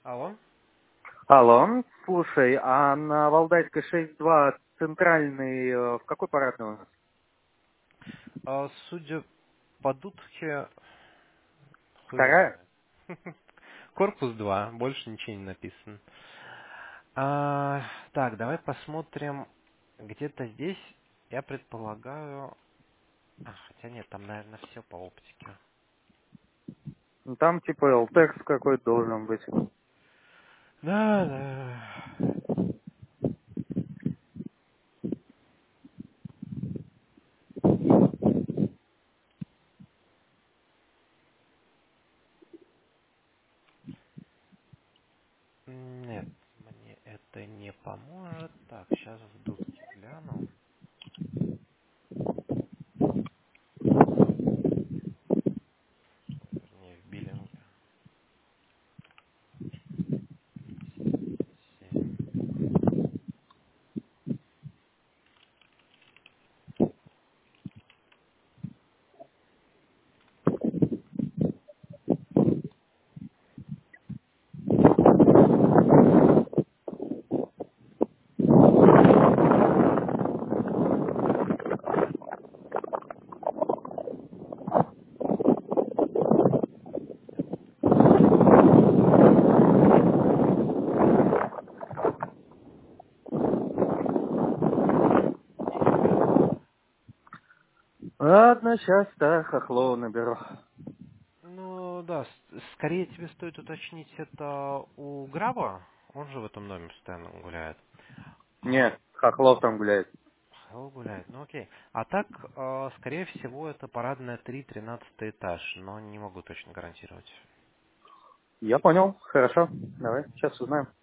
Алло. Алло, слушай, а на Валдайской 6.2 центральный в какой парадный у нас? Судя по дудке, хуй его Вторая? знает. Корпус 2, больше ничего не написано. Так, давай посмотрим. Где-то здесь, я предполагаю... хотя нет, там, наверное, все по оптике. Ну, там типа LTEX какой-то должен быть. Да, да. Нет, мне это не поможет. Так, сейчас в дудке гляну. Вернее, в биллинге. 7. Нифига. Ладно, сейчас да, хохлова наберу. Ну да, скорее тебе стоит уточнить это у Граба. Он же в этом доме постоянно гуляет. А, Нет, хохлов там гуляет. Михаил гуляет, ну окей. А так, скорее всего, это парадная 3, 13 этаж, но не могу точно гарантировать. Я понял, хорошо, давай, сейчас узнаем.